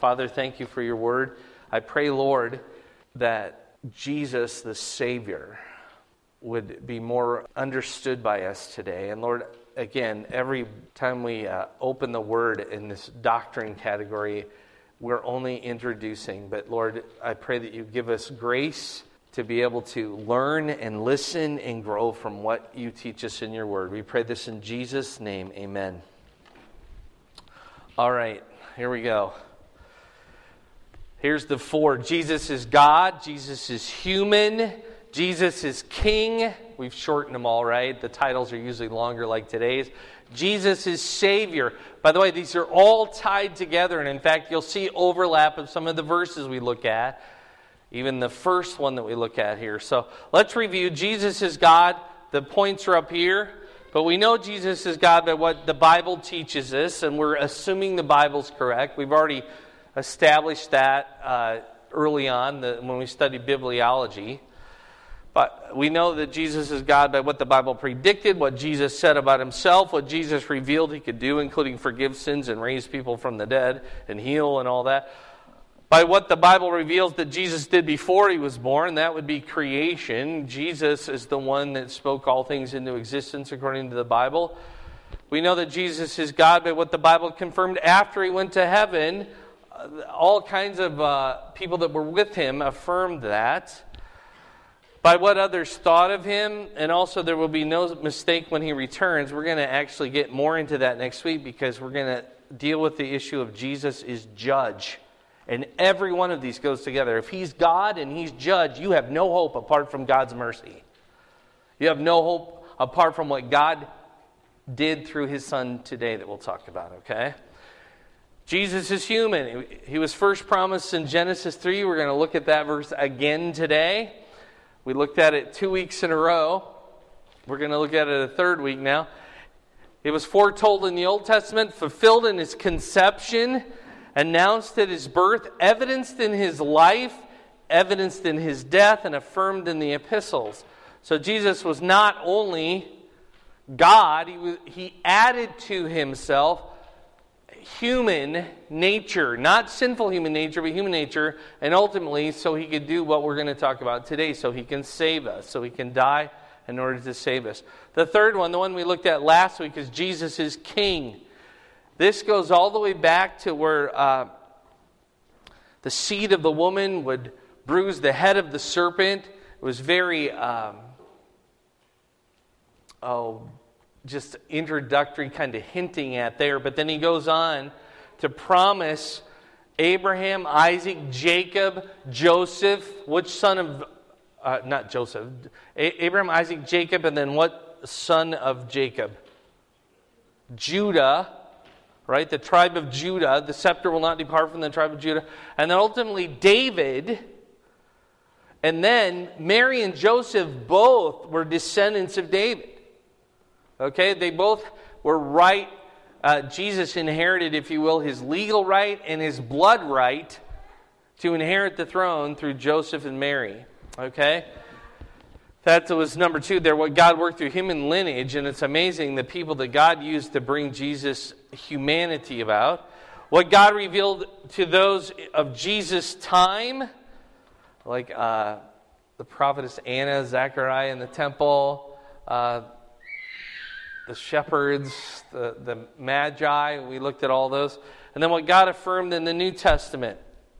Father, thank you for your word. I pray, Lord, that Jesus, the Savior, would be more understood by us today. And Lord, again, every time we open the word in this doctrine category, we're only introducing. But Lord, I pray that you give us grace to be able to learn and listen and grow from what you teach us in your word. We pray this in Jesus' name. Amen. All right, here we go. Here's the four. Jesus is God. Jesus is human. Jesus is King. We've shortened them all, right? The titles are usually longer like today's. Jesus is Savior. By the way, these are all tied together. And in fact, you'll see overlap of some of the verses we look at. Even the first one that we look at here. So let's review. Jesus is God. The points are up here. But we know Jesus is God by what the Bible teaches us. And we're assuming the Bible's correct. We've already established that early on when we studied bibliology. But we know that Jesus is God by what the Bible predicted, what Jesus said about himself, what Jesus revealed he could do, including forgive sins and raise people from the dead and heal and all that. By what the Bible reveals that Jesus did before he was born, that would be creation. Jesus is the one that spoke all things into existence according to the Bible. We know that Jesus is God by what the Bible confirmed after he went to heaven. All kinds of people that were with him affirmed that. By what others thought of him, and also there will be no mistake when he returns. We're going to actually get more into that next week because we're going to deal with the issue of Jesus is judge. And every one of these goes together. If he's God and he's judge, you have no hope apart from God's mercy. You have no hope apart from what God did through his Son today that we'll talk about, okay? Jesus is human. He was first promised in Genesis 3. We're going to look at that verse again today. We looked at it 2 weeks in a row. We're going to look at it a third week now. It was foretold in the Old Testament, fulfilled in his conception, announced at his birth, evidenced in his life, evidenced in his death, and affirmed in the epistles. So Jesus was not only God, he added to himself human nature, not sinful human nature, but human nature, and ultimately so he could do what we're going to talk about today, so he can save us, so he can die in order to save us. The third one, the one we looked at last week, is Jesus is King. This goes all the way back to where the seed of the woman would bruise the head of the serpent. It was very just introductory kind of hinting at there. But then he goes on to promise Abraham, Isaac, Jacob, Joseph. Which son of, not Joseph, Abraham, Isaac, Jacob, and then what son of Jacob? Judah, right? The tribe of Judah. The scepter will not depart from the tribe of Judah. And then ultimately David. And then Mary and Joseph both were descendants of David. Okay, they both were right. Jesus inherited, if you will, his legal right and his blood right to inherit the throne through Joseph and Mary. Okay, that was number two there. What God worked through human lineage, and it's amazing the people that God used to bring Jesus' humanity about. What God revealed to those of Jesus' time, like the prophetess Anna, Zechariah in the temple, the shepherds, the magi, we looked at all those. And then what God affirmed in the New Testament.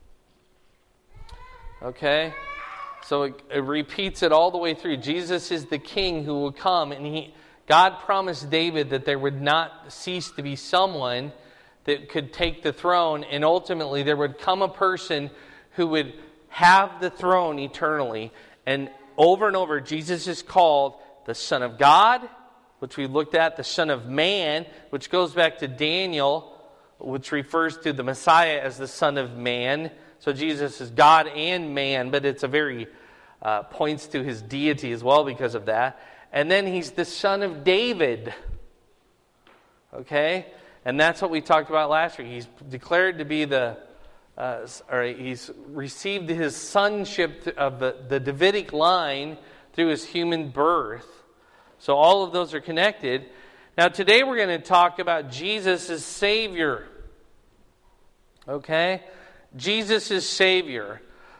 Okay? So it repeats it all the way through. Jesus is the King who will come. And God promised David that there would not cease to be someone that could take the throne. And ultimately there would come a person who would have the throne eternally. And over, Jesus is called the Son of God, which we looked at, the Son of Man, which goes back to Daniel, which refers to the Messiah as the Son of Man. So Jesus is God and man, but it's a very points to his deity as well because of that. And then he's the Son of David. Okay? And that's what we talked about last week. He's declared to be he's received his sonship of the Davidic line through his human birth. So all of those are connected. Now today we're going to talk about Jesus as Savior. Okay? Jesus is Savior.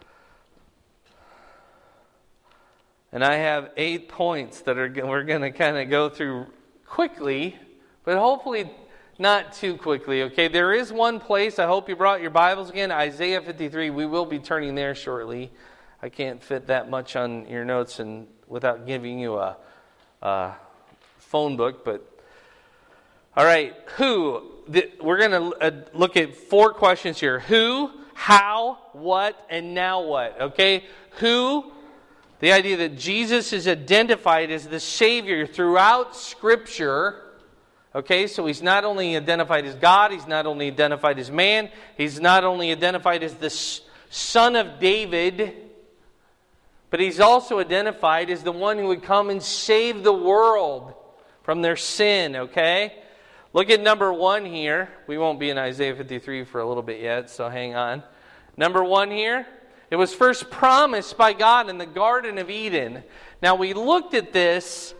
And I have 8 points that we're going to kind of go through quickly, but hopefully not too quickly, okay? There is one place, I hope you brought your Bibles again, Isaiah 53. We will be turning there shortly. I can't fit that much on your notes and without giving you a phone book, but all right, who? We're going to look at 4 questions here. Who, how, what, and now what, okay? Who, the idea that Jesus is identified as the Savior throughout Scripture. Okay, so he's not only identified as God, he's not only identified as man, he's not only identified as the Son of David, but he's also identified as the one who would come and save the world from their sin, okay? Look at number 1 here. We won't be in Isaiah 53 for a little bit yet, so hang on. Number 1 here. It was first promised by God in the Garden of Eden. Now, we looked at this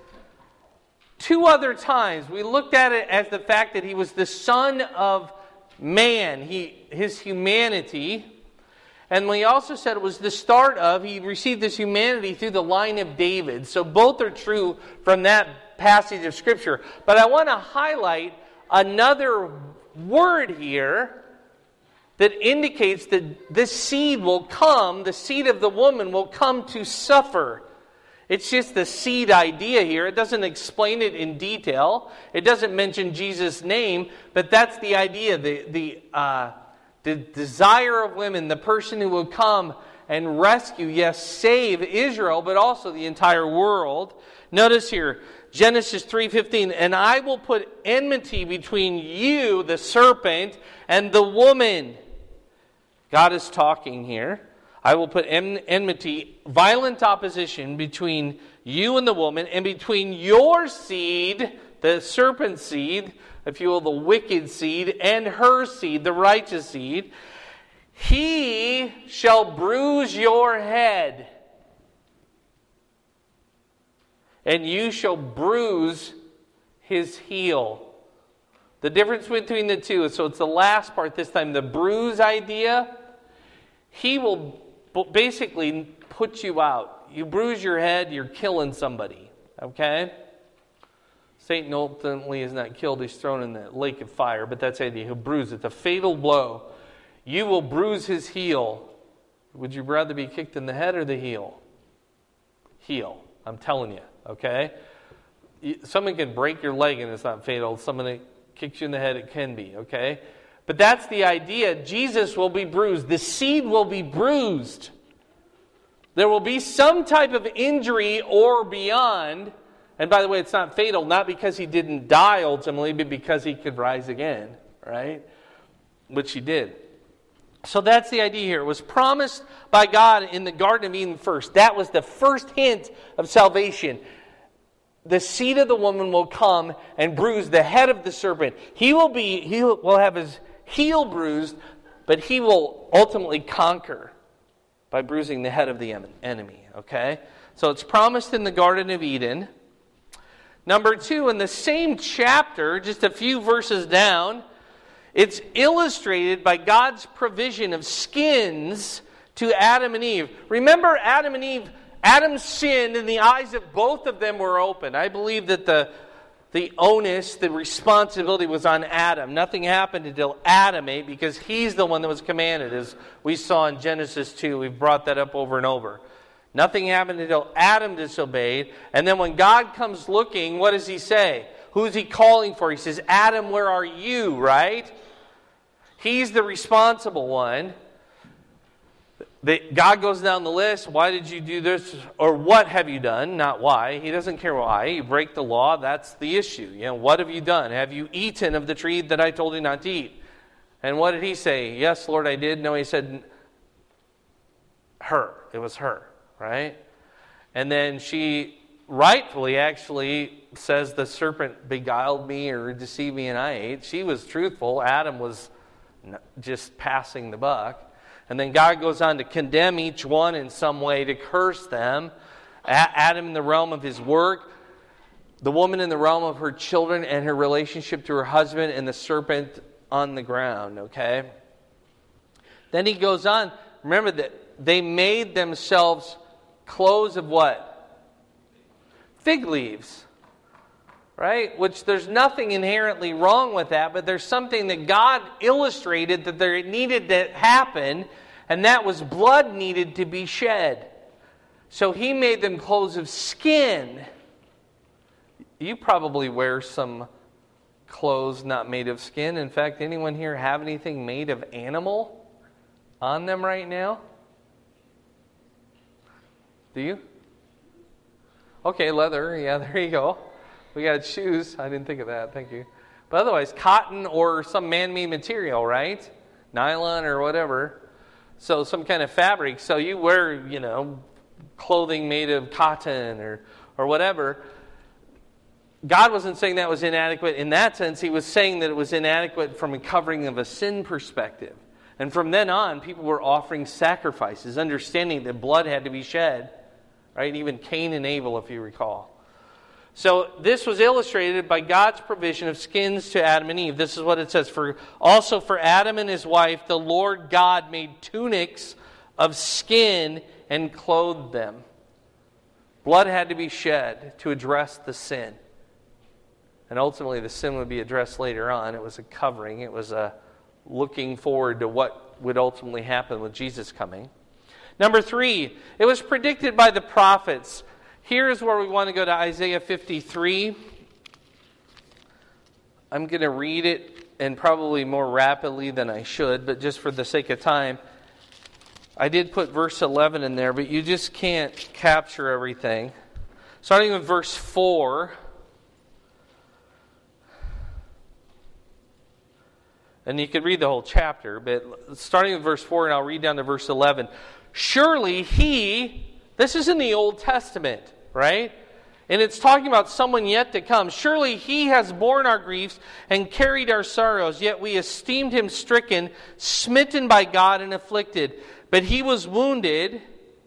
2 other times. We looked at it as the fact that he was the Son of Man, his humanity. And we also said it was the start of, he received his humanity through the line of David. So both are true from that passage of Scripture. But I want to highlight another word here that indicates that this seed will come, the seed of the woman will come to suffer. It's just the seed idea here. It doesn't explain it in detail. It doesn't mention Jesus' name, but that's the idea. The desire of women, the person who will come and rescue, yes, save Israel, but also the entire world. Notice here, Genesis 3:15, and I will put enmity between you, the serpent, and the woman. God is talking here. I will put enmity, violent opposition between you and the woman, and between your seed, the serpent's seed, if you will, the wicked seed, and her seed, the righteous seed. He shall bruise your head, and you shall bruise his heel. The difference between the two, so it's the last part this time, the bruise idea. He will basically put you out. You bruise your head, you're killing somebody. Okay? Satan ultimately is not killed, he's thrown in the lake of fire, but that's the idea. He'll bruise it. The fatal blow. You will bruise his heel. Would you rather be kicked in the head or the heel? Heel. I'm telling you. Okay? Someone can break your leg and it's not fatal. Someone that kicks you in the head, it can be. Okay? But that's the idea. Jesus will be bruised. The seed will be bruised. There will be some type of injury or beyond. And by the way, it's not fatal, not because he didn't die ultimately, but because he could rise again, right? Which he did. So that's the idea here. It was promised by God in the Garden of Eden first. That was the first hint of salvation. The seed of the woman will come and bruise the head of the serpent. He will have his heel bruised, but he will ultimately conquer by bruising the head of the enemy. Okay? So it's promised in the Garden of Eden. Number 2, in the same chapter, just a few verses down, it's illustrated by God's provision of skins to Adam and Eve. Remember Adam and Eve, Adam sinned and the eyes of both of them were open. I believe that the onus, the responsibility was on Adam. Nothing happened until Adam ate because he's the one that was commanded, as we saw in Genesis 2. We've brought that up over and over. Nothing happened until Adam disobeyed. And then when God comes looking, what does he say? Who is he calling for? He says, Adam, where are you, right? He's the responsible one. God goes down the list. Why did you do this? Or what have you done? Not why. He doesn't care why. You break the law. That's the issue. What have you done? Have you eaten of the tree that I told you not to eat? And what did he say? Yes, Lord, I did. No, he said, her. It was her, right? And then she rightfully actually says the serpent beguiled me or deceived me and I ate. She was truthful. Adam was just passing the buck. And then God goes on to condemn each one in some way, to curse them. Adam in the realm of his work, the woman in the realm of her children and her relationship to her husband, and the serpent on the ground, okay? Then he goes on. Remember that they made themselves clothes of what? Fig leaves. Right? Which there's nothing inherently wrong with that, but there's something that God illustrated that there needed to happen, and that was blood needed to be shed. So he made them clothes of skin. You probably wear some clothes not made of skin. In fact, anyone here have anything made of animal on them right now? Do you? Okay, leather. Yeah, there you go. We got shoes. I didn't think of that. Thank you. But otherwise, cotton or some man-made material, right? Nylon or whatever. So some kind of fabric. So you wear, clothing made of cotton or whatever. God wasn't saying that was inadequate in that sense. He was saying that it was inadequate from a covering of a sin perspective. And from then on, people were offering sacrifices, understanding that blood had to be shed. Right? Even Cain and Abel, if you recall. So this was illustrated by God's provision of skins to Adam and Eve. This is what it says. Also for Adam and his wife, the Lord God made tunics of skin and clothed them. Blood had to be shed to address the sin. And ultimately the sin would be addressed later on. It was a covering. It was a looking forward to what would ultimately happen with Jesus coming. Number 3, it was predicted by the prophets. Here's where we want to go to Isaiah 53. I'm going to read it, and probably more rapidly than I should, but just for the sake of time. I did put verse 11 in there, but you just can't capture everything. Starting with verse 4. And you could read the whole chapter, but starting with verse 4, and I'll read down to verse 11. Surely this is in the Old Testament, right? And it's talking about someone yet to come. Surely he has borne our griefs and carried our sorrows, yet we esteemed him stricken, smitten by God and afflicted. But he was wounded,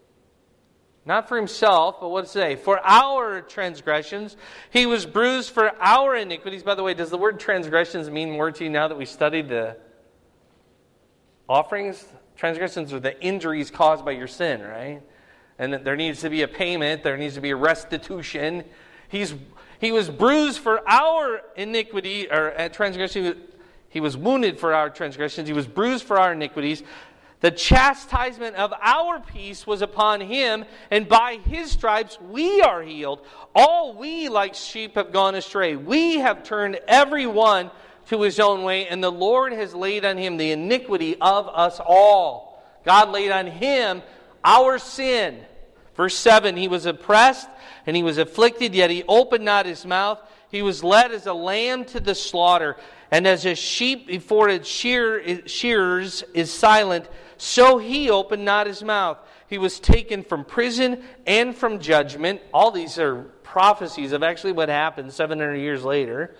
not for himself, but what does it say? For our transgressions. He was bruised for our iniquities. By the way, does the word transgressions mean more to you now that we studied the offerings? Transgressions are the injuries caused by your sin, right? And that there needs to be a payment. There needs to be a restitution. He was bruised for our iniquity, or transgression. He was wounded for our transgressions. He was bruised for our iniquities. The chastisement of our peace was upon him, and by his stripes we are healed. All we like sheep have gone astray. We have turned every one to his own way, and the Lord has laid on him the iniquity of us all. God laid on him our sin. Verse 7, he was oppressed and he was afflicted, yet he opened not his mouth. He was led as a lamb to the slaughter, and as a sheep before its shearers is silent, so he opened not his mouth. He was taken from prison and from judgment. All these are prophecies of actually what happened 700 years later.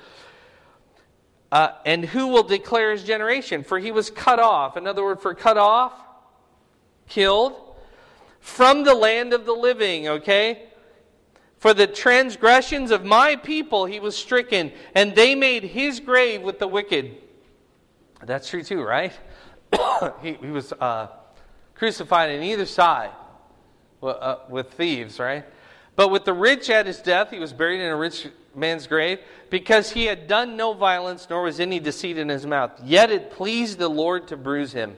And who will declare his generation? For he was cut off. Another word for cut off, killed, from the land of the living, okay? For the transgressions of my people he was stricken, and they made his grave with the wicked. That's true too, right? he was crucified on either side with thieves, right? But with the rich at his death, he was buried in a rich man's grave, because he had done no violence, nor was any deceit in his mouth. Yet it pleased the Lord to bruise him.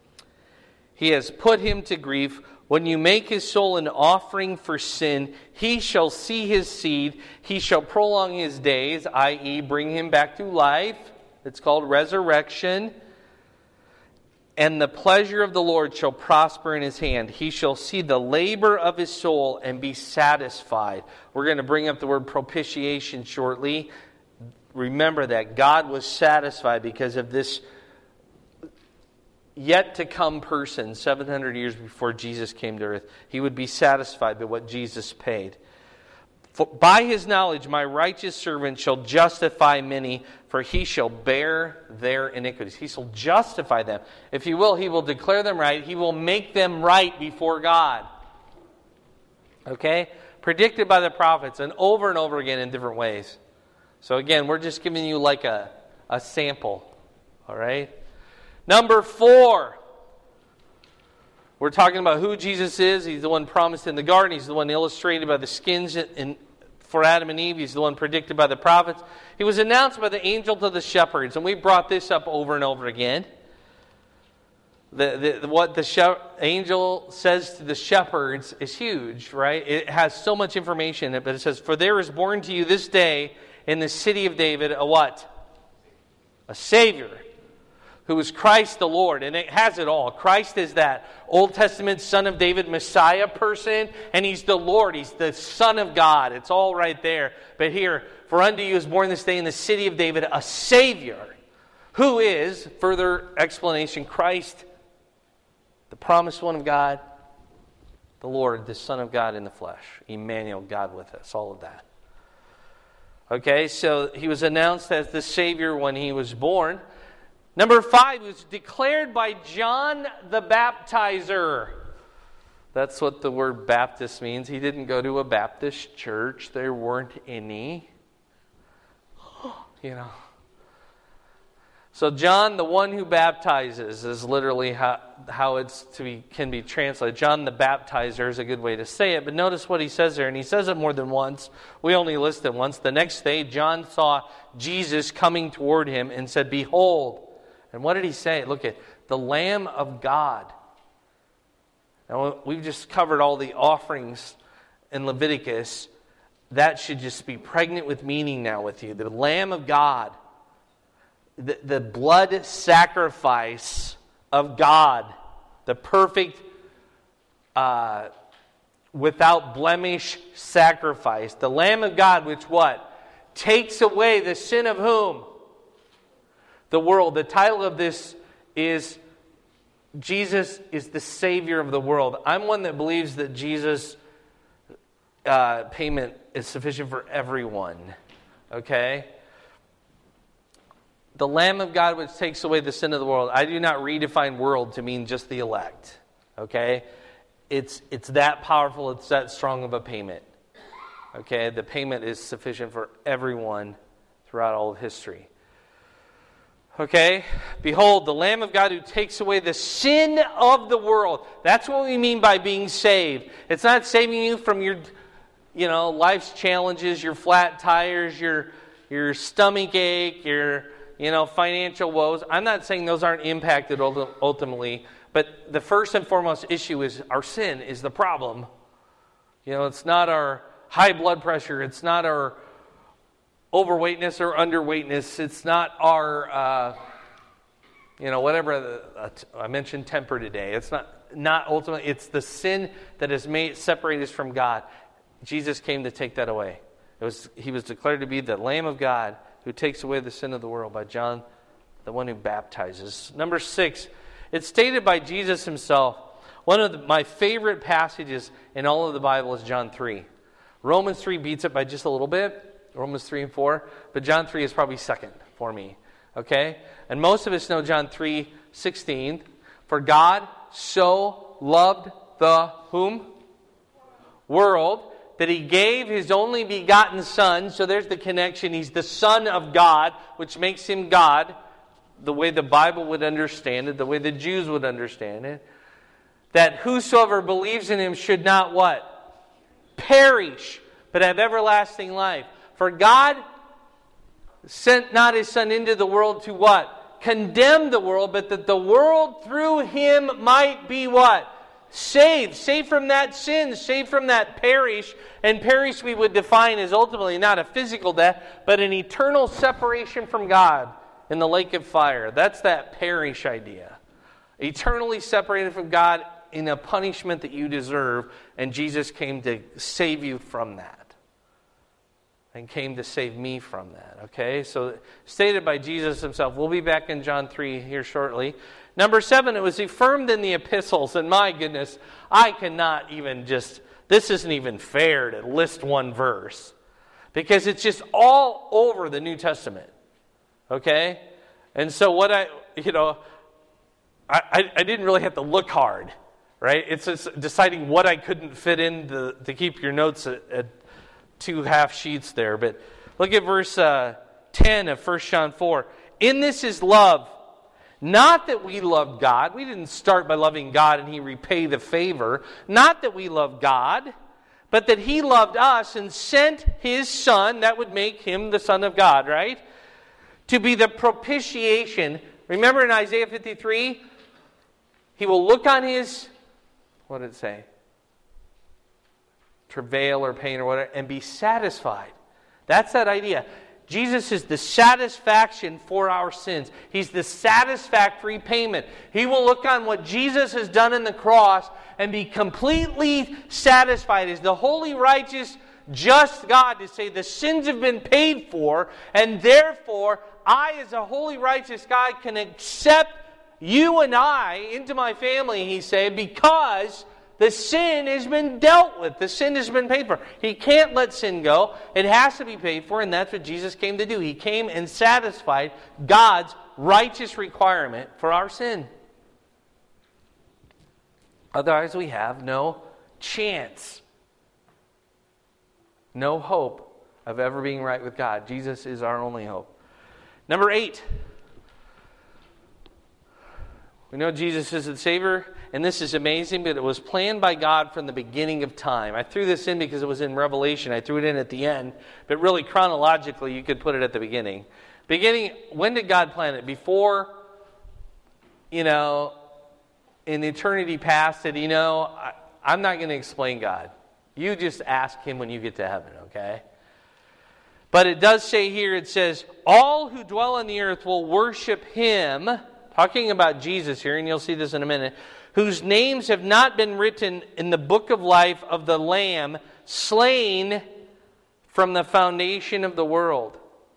He has put him to grief. When you make his soul an offering for sin, he shall see his seed. He shall prolong his days, i.e., bring him back to life. It's called resurrection. And the pleasure of the Lord shall prosper in his hand. He shall see the labor of his soul and be satisfied. We're going to bring up the word propitiation shortly. Remember that God was satisfied because of this yet to come person 700 years before Jesus came to earth. He would be satisfied by what Jesus paid. For by his knowledge my righteous servant shall justify many, for he shall bear their iniquities. He shall justify them. If he will declare them right. He will make them right before God. Okay? Predicted by the prophets and over again in different ways. So again, we're just giving you like a sample. All right? Number 4. We're talking about who Jesus is. He's the one promised in the garden. He's the one illustrated by the skins for Adam and Eve. He's the one predicted by the prophets. He was announced by the angel to the shepherds. And we brought this up over and over again. What the angel says to the shepherds is huge, right? It has so much information in it, but it says, "For there is born to you this day in the city of David a what? A Savior, who is Christ the Lord." And it has it all. Christ is that Old Testament Son of David Messiah person, and He's the Lord. He's the Son of God. It's all right there. But here, "For unto you is born this day in the city of David a Savior," who is, further explanation, Christ, the promised one of God, the Lord, the Son of God in the flesh. Emmanuel, God with us, all of that. Okay, so He was announced as the Savior when He was born. Number 5, He was declared by John the Baptizer. That's what the word Baptist means. He didn't go to a Baptist church. There weren't any. So John, the one who baptizes, is literally how it's can be translated. John the Baptizer is a good way to say it. But notice what he says there, and he says it more than once. We only list it once. The next day, John saw Jesus coming toward him and said, "Behold." And what did he say? Look at the Lamb of God. Now, we've just covered all the offerings in Leviticus. That should just be pregnant with meaning now with you. The Lamb of God. The blood sacrifice of God, the perfect, without blemish sacrifice. The Lamb of God, which what? Takes away the sin of whom? The world. The title of this is Jesus is the Savior of the world. I'm one that believes that Jesus' payment is sufficient for everyone. Okay? The Lamb of God which takes away the sin of the world. I do not redefine world to mean just the elect. Okay? It's that powerful, it's that strong of a payment. Okay? The payment is sufficient for everyone throughout all of history. Okay? Behold, the Lamb of God who takes away the sin of the world. That's what we mean by being saved. It's not saving you from your, life's challenges, your flat tires, your stomach ache, your financial woes. I'm not saying those aren't impacted ultimately, but the first and foremost issue is our sin is the problem. It's not our high blood pressure. It's not our overweightness or underweightness. It's not our, whatever. I mentioned temper today. It's not ultimately. It's the sin that has separated us from God. Jesus came to take that away. He was declared to be the Lamb of God who takes away the sin of the world by John, the one who baptizes. Number 6, it's stated by Jesus himself. One of my favorite passages in all of the Bible is John 3. Romans 3 beats it by just a little bit, Romans 3 and 4, but John 3 is probably second for me. Okay? And most of us know John 3:16. For God so loved the whom? World, that He gave His only begotten Son. So there's the connection. He's the Son of God, which makes Him God, the way the Bible would understand it, the way the Jews would understand it. That whosoever believes in Him should not what? Perish, but have everlasting life. For God sent not His Son into the world to what? Condemn the world, but that the world through Him might be what? Saved from that sin, saved from that perish. And perish we would define as ultimately not a physical death, but an eternal separation from God in the lake of fire. That's that perish idea. Eternally separated from God in a punishment that you deserve, and Jesus came to save you from that. And came to save me from that. Okay, so stated by Jesus himself. We'll be back in John 3 here shortly. Number 7, it was affirmed in the epistles. And my goodness, I cannot even this isn't even fair to list one verse. Because it's just all over the New Testament. Okay? And so what I didn't really have to look hard. Right? It's just deciding what I couldn't fit in to keep your notes at 2 half sheets there. But look at verse 10 of 1 John 4. In this is love. Not that we loved God. We didn't start by loving God and He repay the favor. Not that we loved God, but that He loved us and sent His Son, that would make Him the Son of God, right? To be the propitiation. Remember in Isaiah 53, He will look on His, what did it say? Travail or pain or whatever, and be satisfied. That's that idea. Jesus is the satisfaction for our sins. He's the satisfactory payment. He will look on what Jesus has done in the cross and be completely satisfied as the holy, righteous, just God to say the sins have been paid for, and therefore I as a holy, righteous God can accept you and I into my family, He said, because the sin has been dealt with. The sin has been paid for. He can't let sin go. It has to be paid for, and that's what Jesus came to do. He came and satisfied God's righteous requirement for our sin. Otherwise, we have no chance, no hope of ever being right with God. Jesus is our only hope. Number 8. We know Jesus is the Savior, and this is amazing, but it was planned by God from the beginning of time. I threw this in because it was in Revelation. I threw it in at the end, but really chronologically, you could put it at the beginning. When did God plan it? Before, in eternity past, I'm not going to explain God. You just ask Him when you get to heaven, okay? But it does say here, it says, all who dwell on the earth will worship Him. Talking about Jesus here, and you'll see this in a minute, whose names have not been written in the book of life of the Lamb slain from the foundation of the world.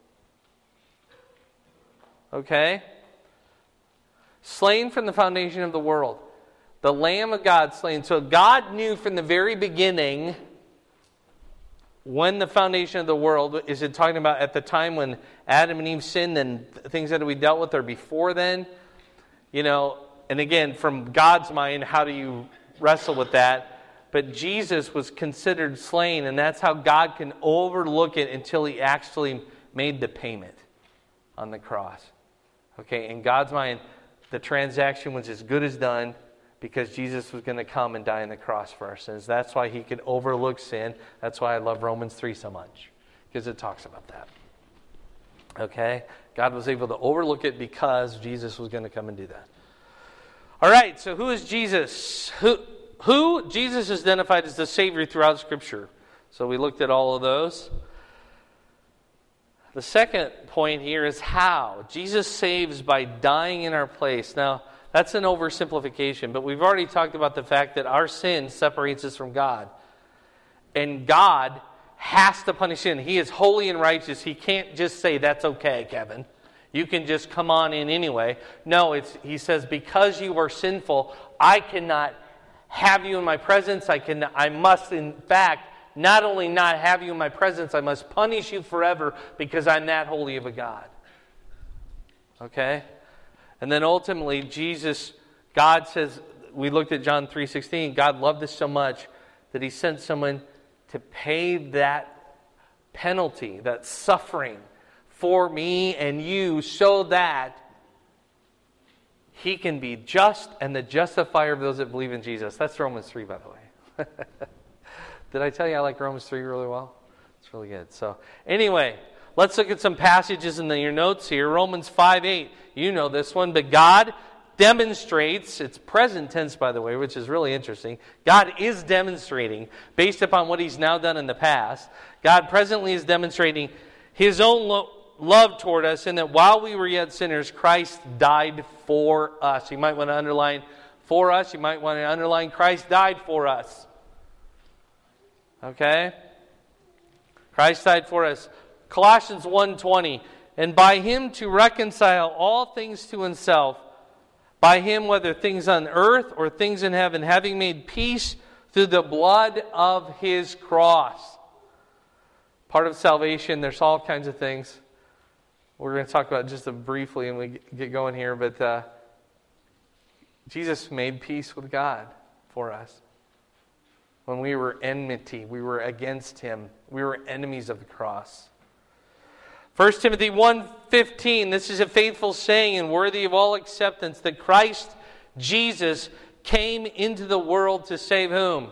Okay? Slain from the foundation of the world. The Lamb of God slain. So God knew from the very beginning when the foundation of the world, is it talking about at the time when Adam and Eve sinned and things that we dealt with, or before then? And again, from God's mind, how do you wrestle with that? But Jesus was considered slain, and that's how God can overlook it until He actually made the payment on the cross. Okay, in God's mind, the transaction was as good as done because Jesus was going to come and die on the cross for our sins. That's why He could overlook sin. That's why I love Romans 3 so much, because it talks about that. Okay? God was able to overlook it because Jesus was going to come and do that. All right, so who is Jesus? Who Jesus is identified as the Savior throughout Scripture. So we looked at all of those. The second point here is how. Jesus saves by dying in our place. Now, that's an oversimplification, but we've already talked about the fact that our sin separates us from God. And God has to punish sin. He is holy and righteous. He can't just say, that's okay, Kevin. You can just come on in anyway. No, He says, because you are sinful, I cannot have you in my presence. I must, in fact, not only not have you in my presence, I must punish you forever because I'm that holy of a God. Okay? And then ultimately, God says, we looked at John 3:16, God loved us so much that He sent someone to pay that penalty, that suffering for me and you, so that He can be just and the justifier of those that believe in Jesus. That's Romans 3, by the way. Did I tell you I like Romans 3 really well? It's really good. So anyway, let's look at some passages in your notes here. Romans 5:8. You know this one. But God demonstrates, it's present tense, by the way, which is really interesting. God is demonstrating, based upon what He's now done in the past, God presently is demonstrating His own love toward us, in that while we were yet sinners, Christ died for us. You might want to underline for us. You might want to underline Christ died for us. Okay? Christ died for us. Colossians 1:20. And by Him to reconcile all things to Himself, by Him, whether things on earth or things in heaven, having made peace through the blood of His cross. Part of salvation, there's all kinds of things. We're going to talk about just briefly and we get going here, but Jesus made peace with God for us. When we were enmity, we were against Him. We were enemies of the cross. 1 Timothy 1:15, this is a faithful saying and worthy of all acceptance, that Christ Jesus came into the world to save whom?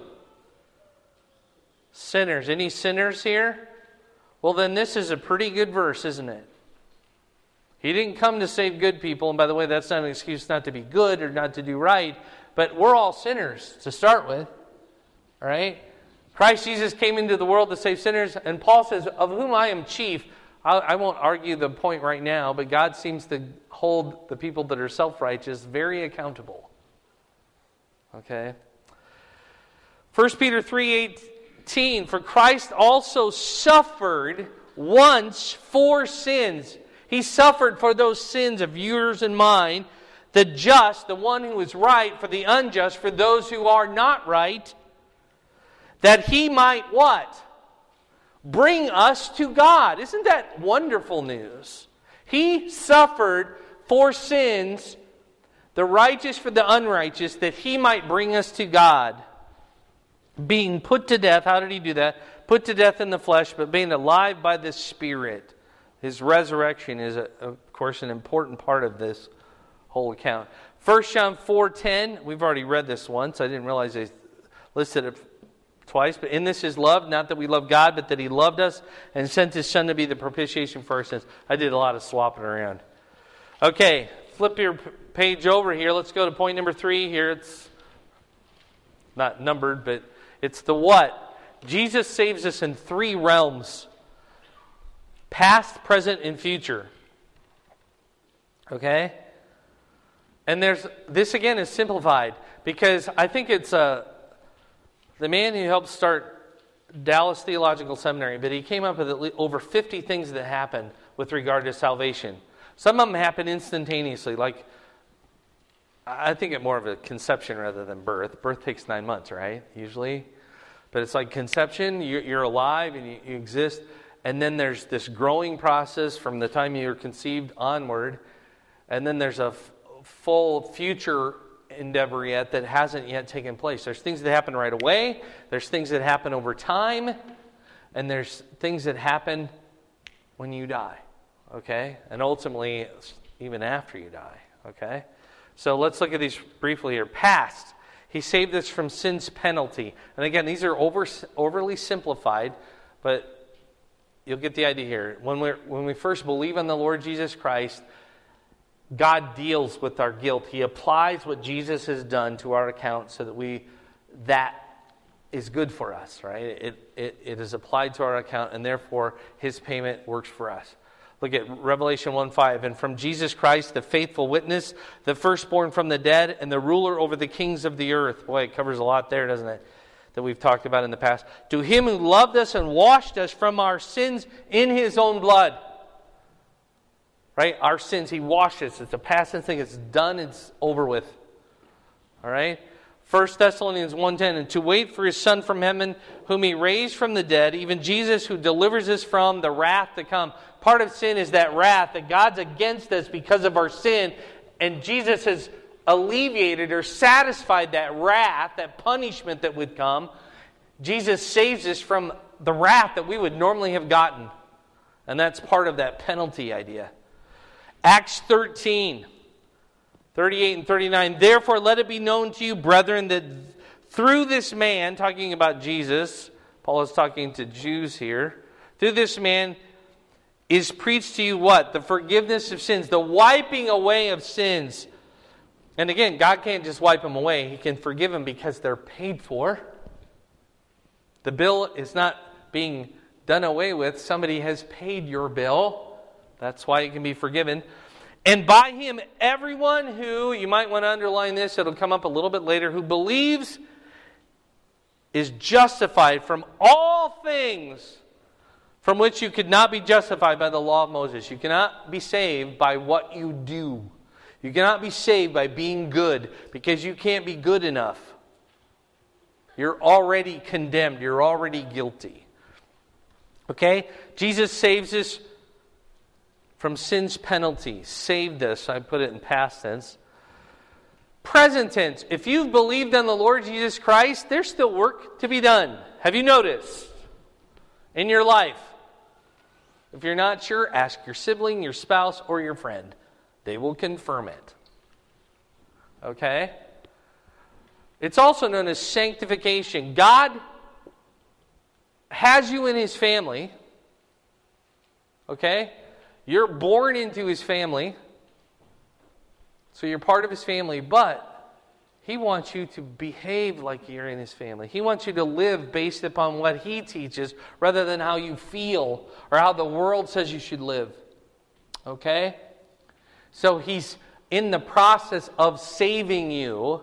Sinners. Any sinners here? Well, then this is a pretty good verse, isn't it? He didn't come to save good people, and by the way, that's not an excuse not to be good or not to do right, but we're all sinners to start with, all right? Christ Jesus came into the world to save sinners, and Paul says, of whom I am chief. I won't argue the point right now, but God seems to hold the people that are self-righteous very accountable. Okay? 1 Peter 3:18, for Christ also suffered once for sins. He suffered for those sins of yours and mine, the just, the one who is right, for the unjust, for those who are not right, that he might what? Bring us to God. Isn't that wonderful news? He suffered for sins, the righteous for the unrighteous, that he might bring us to God. Being put to death, how did he do that? Put to death in the flesh, but being alive by the Spirit. His resurrection is, of course, an important part of this whole account. 1 John 4:10, we've already read this once. I didn't realize they listed it twice. But in this is love, not that we love God, but that he loved us and sent his Son to be the propitiation for our sins. I did a lot of swapping around. Okay, flip your page over here. Let's go to point number 3 here. It's not numbered, but it's the what. Jesus saves us in 3 realms. Past, present, and future. Okay? And this again is simplified because I think it's the man who helped start Dallas Theological Seminary, but he came up with over 50 things that happen with regard to salvation. Some of them happen instantaneously, like I think it more of a conception rather than birth. Birth takes 9 months, right? Usually. But it's like conception, you're alive and you exist. And then there's this growing process from the time you're conceived onward. And then there's a full future endeavor yet that hasn't yet taken place. There's things that happen right away. There's things that happen over time. And there's things that happen when you die. Okay? And ultimately, even after you die. Okay? So let's look at these briefly here. Past. He saved us from sin's penalty. And again, these are overly simplified, but you'll get the idea here. When we first believe on the Lord Jesus Christ, God deals with our guilt. He applies what Jesus has done to our account so that is good for us, right? It is applied to our account, and therefore His payment works for us. Look at Revelation 1:5. And from Jesus Christ, the faithful witness, the firstborn from the dead, and the ruler over the kings of the earth. Boy, it covers a lot there, doesn't it? That we've talked about in the past. To him who loved us and washed us from our sins in His own blood. Right? Our sins, He washed us. It's a past tense thing. It's done. It's over with. All right? 1 Thessalonians 1:10. And to wait for His Son from heaven, whom He raised from the dead, even Jesus who delivers us from the wrath to come. Part of sin is that wrath, that God's against us because of our sin. And Jesus has alleviated or satisfied that wrath, that punishment that would come. Jesus saves us from the wrath that we would normally have gotten. And that's part of that penalty idea. Acts 13, 38 and 39. Therefore let it be known to you, brethren, that through this man, talking about Jesus, Paul is talking to Jews here, through this man is preached to you what? The forgiveness of sins, the wiping away of sins. And again, God can't just wipe them away. He can forgive them because they're paid for. The bill is not being done away with. Somebody has paid your bill. That's why it can be forgiven. And by Him, everyone who, you might want to underline this, it'll come up a little bit later, who believes is justified from all things from which you could not be justified by the law of Moses. You cannot be saved by what you do. You cannot be saved by being good because you can't be good enough. You're already condemned. You're already guilty. Okay? Jesus saves us from sin's penalty. Saved us. I put it in past tense. Present tense. If you've believed on the Lord Jesus Christ, there's still work to be done. Have you noticed? In your life. If you're not sure, ask your sibling, your spouse, or your friend. They will confirm it. Okay? It's also known as sanctification. God has you in His family. Okay? You're born into His family. So you're part of His family, but He wants you to behave like you're in His family. He wants you to live based upon what He teaches rather than how you feel or how the world says you should live. Okay? So He's in the process of saving you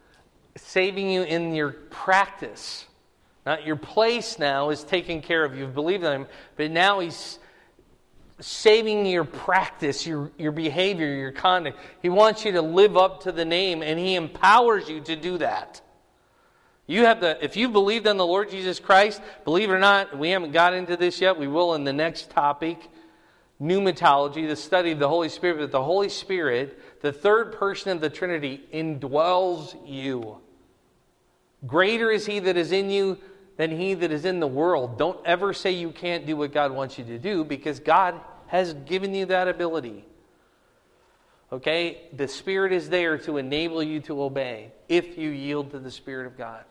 in your practice. Not your place now is taken care of. You've believed in Him, but now He's saving your practice, your behavior, your conduct. He wants you to live up to the name, and He empowers you to do that. If you believed on the Lord Jesus Christ, believe it or not, we haven't got into this yet. We will in the next topic. Pneumatology, the study of the Holy Spirit. But the Holy Spirit, the third person of the Trinity, indwells you. Greater is He that is in you than he that is in the world. Don't ever say you can't do what God wants you to do, because God has given you that ability. Okay? The Spirit is there to enable you to obey if you yield to the Spirit of God.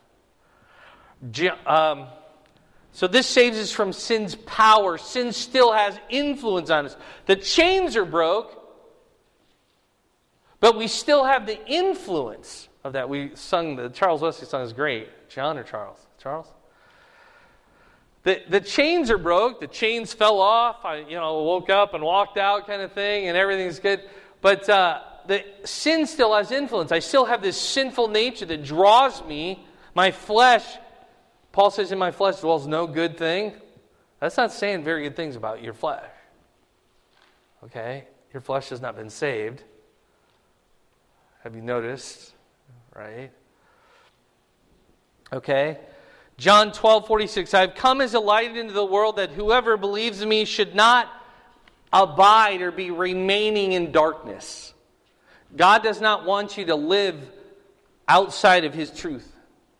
So this saves us from sin's power. Sin still has influence on us. The chains are broke, but we still have the influence of that. We sung, the Charles Wesley song is great. John or Charles? Charles? The chains are broke. The chains fell off. I woke up and walked out kind of thing, and everything's good. But the sin still has influence. I still have this sinful nature that draws me. My flesh, Paul says, in my flesh dwells no good thing. That's not saying very good things about your flesh. Okay? Your flesh has not been saved. Have you noticed? Right? Okay? John 12:46, I have come as a light into the world that whoever believes in me should not abide or be remaining in darkness. God does not want you to live outside of His truth.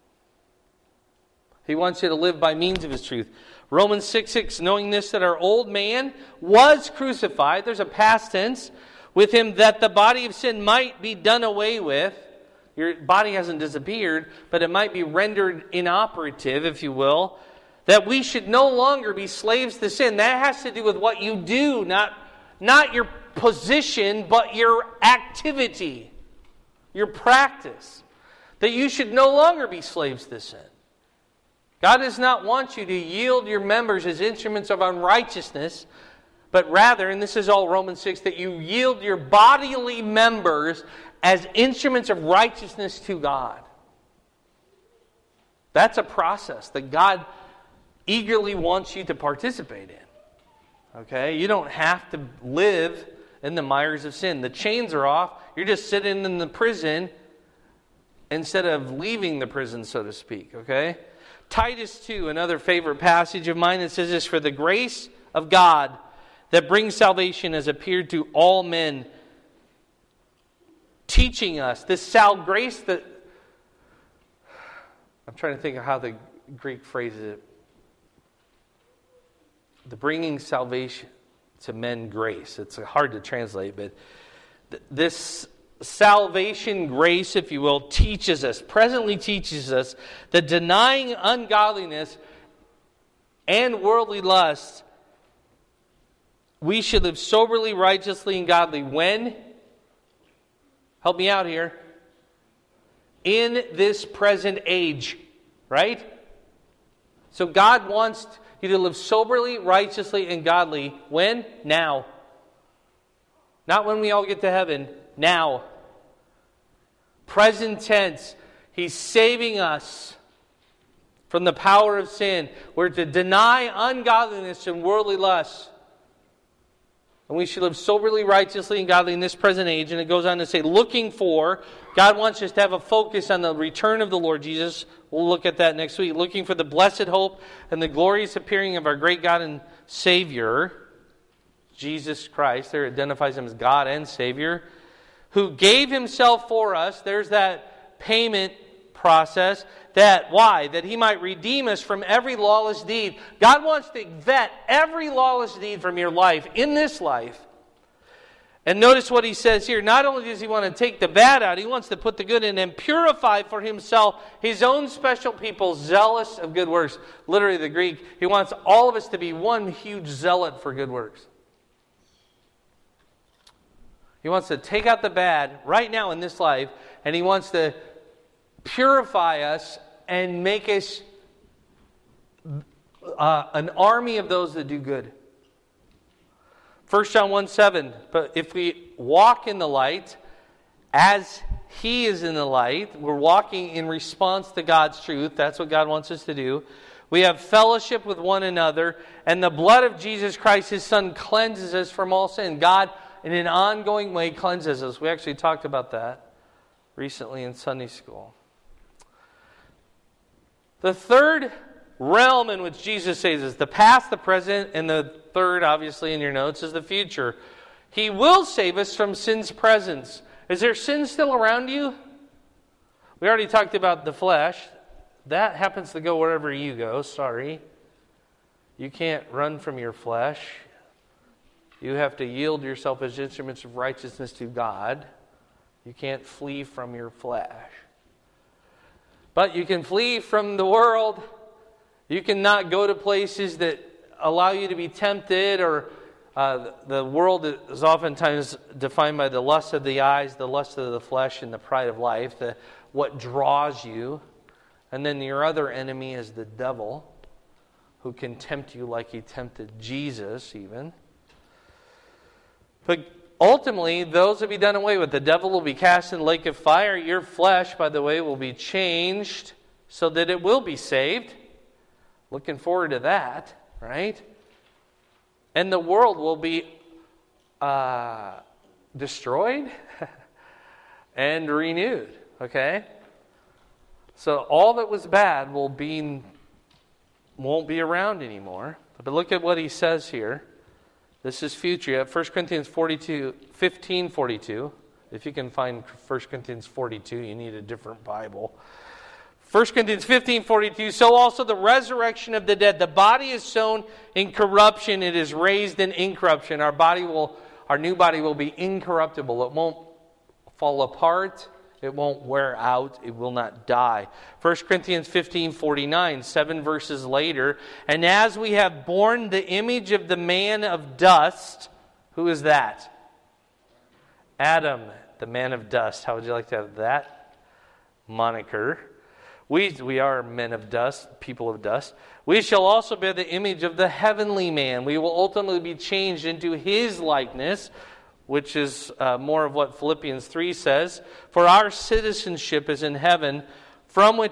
He wants you to live by means of His truth. Romans 6:6, knowing this, that our old man was crucified, there's a past tense, with Him, that the body of sin might be done away with. Your body hasn't disappeared, but it might be rendered inoperative, if you will, that we should no longer be slaves to sin. That has to do with what you do, not your position, but your activity, your practice. That you should no longer be slaves to sin. God does not want you to yield your members as instruments of unrighteousness, but rather, and this is all Romans 6, that you yield your bodily members as instruments of righteousness to God. That's a process that God eagerly wants you to participate in. Okay? You don't have to live in the mires of sin. The chains are off. You're just sitting in the prison instead of leaving the prison, so to speak. Okay? Titus 2, another favorite passage of mine, that says this, for the grace of God that brings salvation has appeared to all men, teaching us this grace that, I'm trying to think of how the Greek phrases it. The bringing salvation to men grace. It's hard to translate, but this salvation grace, if you will, presently teaches us that denying ungodliness and worldly lust, we should live soberly, righteously, and godly. When? Help me out here. In this present age, right? So God wants you to live soberly, righteously, and godly. When? Now. Not when we all get to heaven. Now. Present tense. He's saving us from the power of sin. We're to deny ungodliness and worldly lust. And we should live soberly, righteously, and godly in this present age. And it goes on to say, looking for, God wants us to have a focus on the return of the Lord Jesus. We'll look at that next week. Looking for the blessed hope and the glorious appearing of our great God and Savior, Jesus Christ. There identifies Him as God and Savior, who gave Himself for us. There's that payment process. Why? That He might redeem us from every lawless deed. God wants to vet every lawless deed from your life, in this life. And notice what He says here. Not only does He want to take the bad out, He wants to put the good in and purify for Himself His own special people, zealous of good works. Literally the Greek, He wants all of us to be one huge zealot for good works. He wants to take out the bad right now in this life, and He wants to purify us and make us an army of those that do good. 1 John 1:7, but if we walk in the light as He is in the light, we're walking in response to God's truth. That's what God wants us to do. We have fellowship with one another, and the blood of Jesus Christ, His Son, cleanses us from all sin. God, in an ongoing way, cleanses us. We actually talked about that recently in Sunday school. The third realm in which Jesus saves us, the past, the present, and the third, obviously in your notes, is the future. He will save us from sin's presence. Is there sin still around you? We already talked about the flesh. That happens to go wherever you go. Sorry. You can't run from your flesh. You have to yield yourself as instruments of righteousness to God. You can't flee from your flesh. But you can flee from the world. You cannot go to places that allow you to be tempted, or the world is oftentimes defined by the lust of the eyes, the lust of the flesh, and the pride of life, what draws you. And then your other enemy is the devil, who can tempt you like he tempted Jesus even. But ultimately, those will be done away with. The devil will be cast in the lake of fire. Your flesh, by the way, will be changed so that it will be saved. Looking forward to that, right? And the world will be destroyed and renewed, okay? So all that was bad won't be around anymore. But look at what he says here. This is future. You have 1 Corinthians 15:42. If you can find 1 Corinthians 42, you need a different Bible. 1 Corinthians 15:42, so also the resurrection of the dead. The body is sown in corruption, it is raised in incorruption. Our new body will be incorruptible. It won't fall apart. It won't wear out. It will not die. 1 Corinthians 15:49, 7 verses later. And as we have borne the image of the man of dust, who is that? Adam, the man of dust. How would you like to have that moniker? We are men of dust, people of dust. We shall also bear the image of the heavenly man. We will ultimately be changed into his likeness, which is more of what Philippians 3 says. For our citizenship is in heaven, from which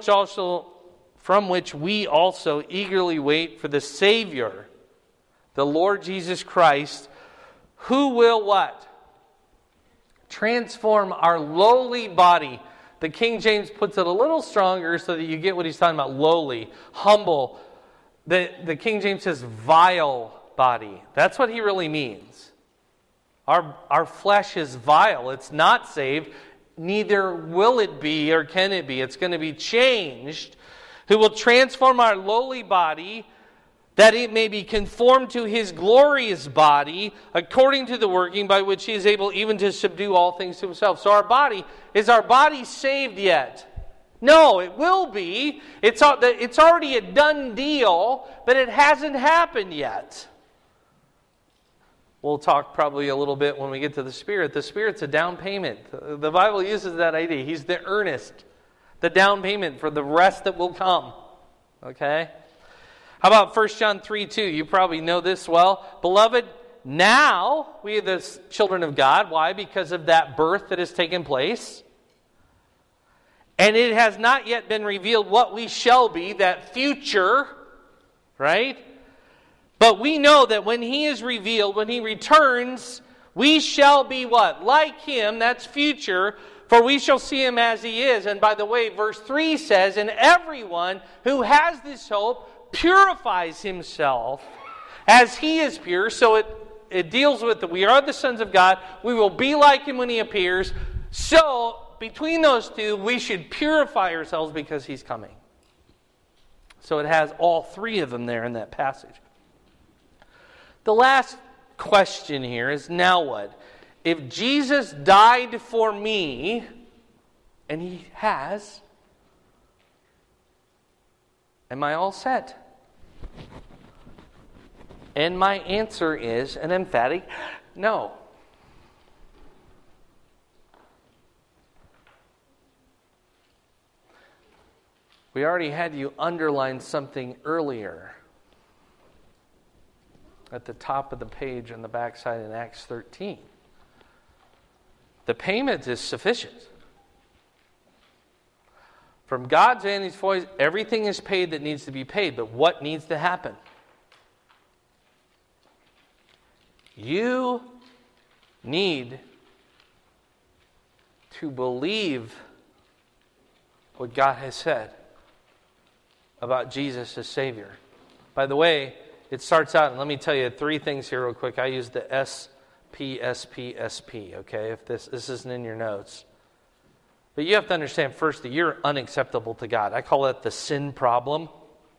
we also eagerly wait for the Savior, the Lord Jesus Christ, who will what? Transform our lowly body. The King James puts it a little stronger so that you get what he's talking about. Lowly, humble. The King James says vile body. That's what he really means. Our flesh is vile. It's not saved. Neither will it be or can it be. It's going to be changed. Who will transform our lowly body, that it may be conformed to his glorious body, according to the working by which he is able even to subdue all things to himself. So is our body saved yet? No, it will be. It's already a done deal, but it hasn't happened yet. We'll talk probably a little bit when we get to the Spirit. The Spirit's a down payment. The Bible uses that idea. He's the earnest, the down payment for the rest that will come. Okay? How about 1 John 3:2? You probably know this well. Beloved, now we are the children of God. Why? Because of that birth that has taken place. And it has not yet been revealed what we shall be, that future, right? But we know that when he is revealed, when he returns, we shall be what? Like him, that's future, for we shall see him as he is. And by the way, verse 3 says, and everyone who has this hope purifies himself as he is pure. So it deals with that we are the sons of God. We will be like him when he appears. So between those two, we should purify ourselves because he's coming. So it has all three of them there in that passage. The last question here is, now what? If Jesus died for me, and he has, am I all set? And my answer is an emphatic no. We already had you underline something earlier at the top of the page on the backside in Acts 13. The payment is sufficient. From God's vantage point, everything is paid that needs to be paid. But what needs to happen? You need to believe what God has said about Jesus as Savior. By the way, it starts out, and let me tell you three things here real quick. I use the SPSPSP, okay, if this isn't in your notes. But you have to understand first that you're unacceptable to God. I call it the sin problem.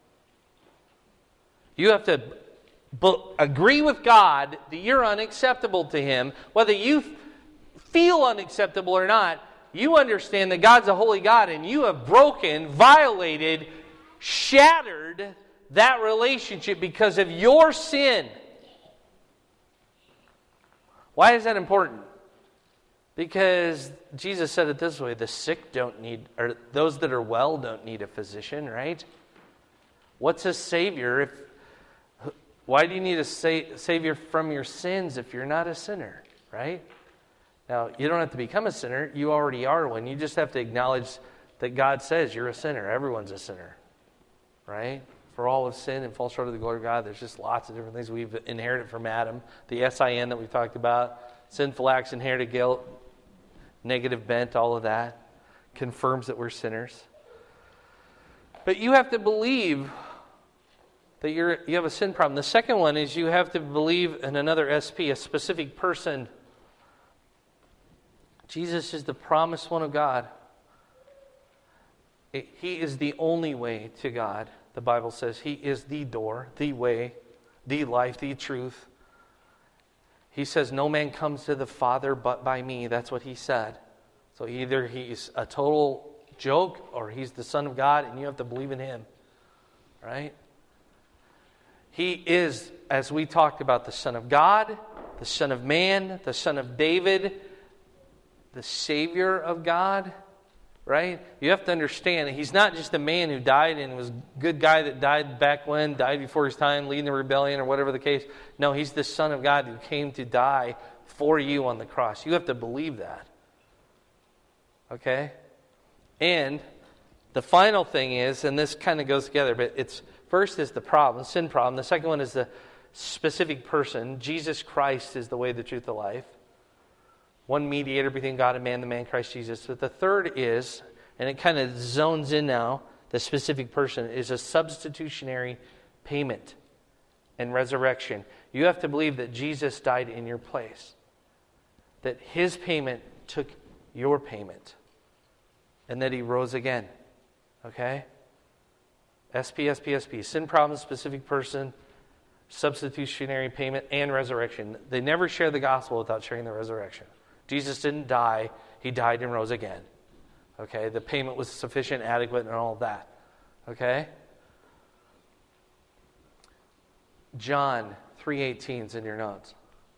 You have to agree with God that you're unacceptable to Him. Whether you feel unacceptable or not, you understand that God's a holy God and you have broken, violated, shattered that relationship because of your sin. Why is that important? Because Jesus said it this way, the sick don't need, or those that are well don't need a physician, right? What's a Savior? Why do you need a Savior from your sins if you're not a sinner, right? Now, you don't have to become a sinner. You already are one. You just have to acknowledge that God says you're a sinner. Everyone's a sinner, right? For all of sin and fall short of the glory of God. There's just lots of different things we've inherited from Adam. The SIN that we talked about, sinful acts, inherited guilt, negative bent, all of that confirms that we're sinners. But you have to believe that you have a sin problem. The second one is you have to believe in another SP, a specific person. Jesus is the promised one of God. He is the only way to God. The Bible says He is the door, the way, the life, the truth. He says, no man comes to the Father but by me. That's what He said. So either He's a total joke or He's the Son of God and you have to believe in Him. Right? He is, as we talked about, the Son of God, the Son of Man, the Son of David, the Savior of God. Right? You have to understand that He's not just a man who died and was a good guy that died back when, died before his time, leading the rebellion or whatever the case. No, He's the Son of God who came to die for you on the cross. You have to believe that. Okay? And the final thing is, and this kind of goes together, but it's first is the problem, sin problem. The second one is the specific person. Jesus Christ is the way, the truth, the life. One mediator between God and man, the man Christ Jesus. But the third is, and it kind of zones in now, the specific person, is a substitutionary payment and resurrection. You have to believe that Jesus died in your place. That His payment took your payment. And that He rose again. Okay? SPSPSP. Sin problem, specific person, substitutionary payment, and resurrection. They never share the gospel without sharing the resurrection. Jesus didn't die. He died and rose again. Okay? The payment was sufficient, adequate, and all of that. Okay? John 3:18 is in your notes.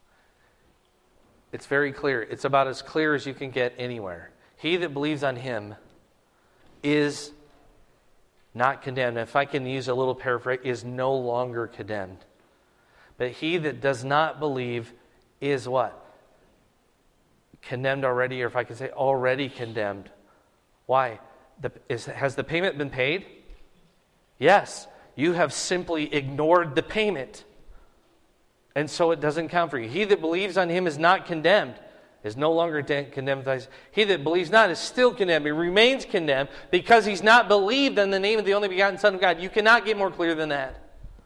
It's very clear. It's about as clear as you can get anywhere. He that believes on Him is not condemned. If I can use a little paraphrase, is no longer condemned. But he that does not believe is what? Condemned already, or if I can say already condemned. Why? Has the payment been paid? Yes. You have simply ignored the payment. And so it doesn't count for you. He that believes on Him is not condemned, is no longer condemned. He that believes not is still condemned. He remains condemned because he's not believed in the name of the only begotten Son of God. You cannot get more clear than that.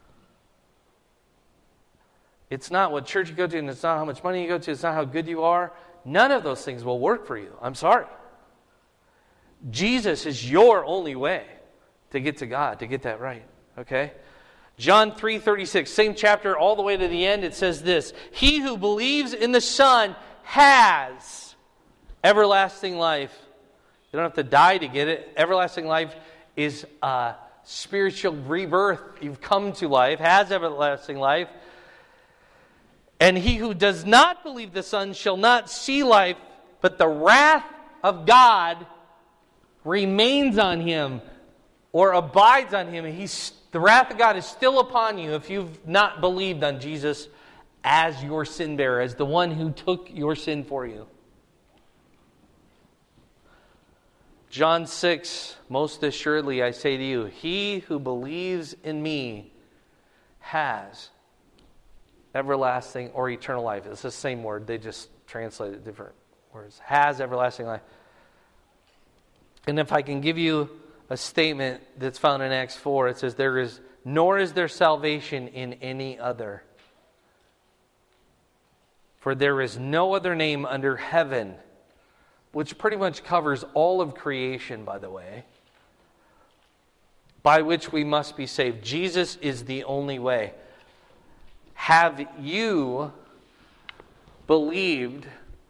It's not what church you go to, and it's not how much money you go to, it's not how good you are. None of those things will work for you. I'm sorry. Jesus is your only way to get to God, to get that right. Okay? John 3:36, same chapter all the way to the end, it says this: he who believes in the Son has everlasting life. You don't have to die to get it. Everlasting life is a spiritual rebirth. You've come to life, has everlasting life. And he who does not believe the Son shall not see life, but the wrath of God remains on him, or abides on him. The wrath of God is still upon you if you've not believed on Jesus as your sin bearer, as the one who took your sin for you. John 6, most assuredly I say to you, he who believes in me has everlasting or eternal life. It's the same word. They just translate it different words. Has everlasting life. And if I can give you a statement that's found in Acts 4, it says, nor is there salvation in any other. For there is no other name under heaven, which pretty much covers all of creation, by the way, by which we must be saved. Jesus is the only way. Have you believed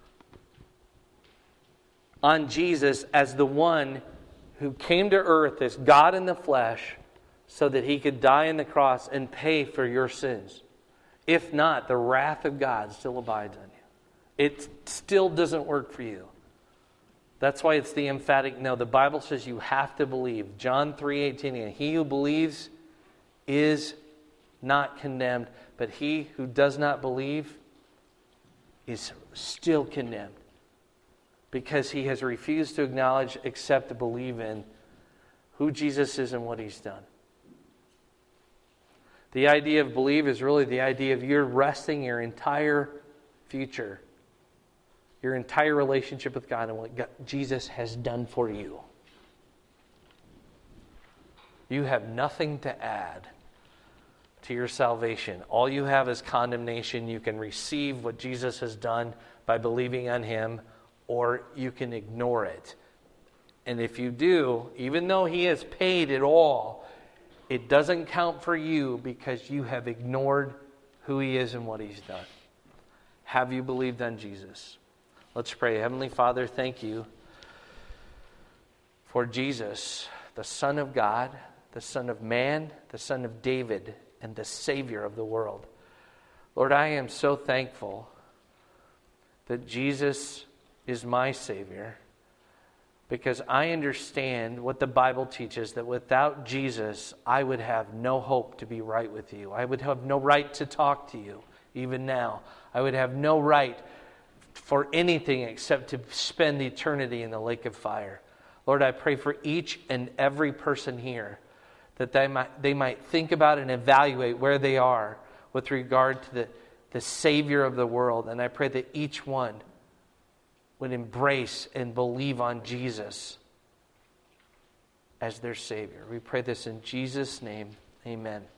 on Jesus as the one who came to earth as God in the flesh so that he could die on the cross and pay for your sins? If not, the wrath of God still abides on you. It still doesn't work for you. That's why it's the emphatic no. The Bible says you have to believe. John 3:18, he who believes is not condemned, but he who does not believe is still condemned, because he has refused to acknowledge, accept, to believe in who Jesus is and what he's done. The idea of believe is really the idea of you're resting your entire future, your entire relationship with God, and what Jesus has done for you. You have nothing to add to your salvation. All you have is condemnation. You can receive what Jesus has done by believing on him, or you can ignore it. And if you do, even though he has paid it all, it doesn't count for you because you have ignored who he is and what he's done. Have you believed on Jesus? Let's pray. Heavenly Father, thank you for Jesus, the Son of God, the Son of Man, the Son of David, and the Savior of the world. Lord, I am so thankful that Jesus is my Savior, because I understand what the Bible teaches, that without Jesus, I would have no hope to be right with you. I would have no right to talk to you, even now. I would have no right for anything except to spend eternity in the lake of fire. Lord, I pray for each and every person here that they might think about and evaluate where they are with regard to the Savior of the world. And I pray that each one would embrace and believe on Jesus as their Savior. We pray this in Jesus' name. Amen.